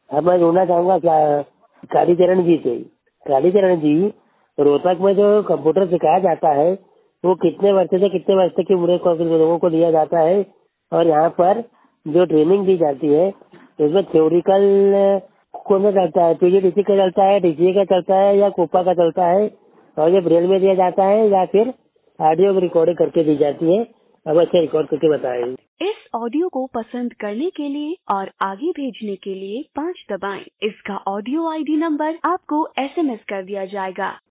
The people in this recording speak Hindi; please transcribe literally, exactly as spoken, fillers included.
अब मैं जोड़ना चाहूंगा क्या कालीचरण जी से। कालीचरण जी, रोहतक में जो कंप्यूटर सिखाया जाता है वो कितने वर्ष से कितने वर्ष तक की उम्र को लोगों को लिया जाता है, और यहाँ पर जो ट्रेनिंग दी जाती है उसमें थ्योरिकल कौन सा चलता है, पीजीडीसी का चलता है, डीसीए का चलता है या कोपा का चलता है, और ये ब्रेल में दिया जाता है या फिर ऑडियो रिकॉर्डिंग करके दी जाती है। अब अच्छा रिकॉर्ड करके बताएं। इस ऑडियो को पसंद करने के लिए और आगे भेजने के लिए पाँच दबाएं। इसका ऑडियो आईडी नंबर आपको एसएमएस कर दिया जाएगा।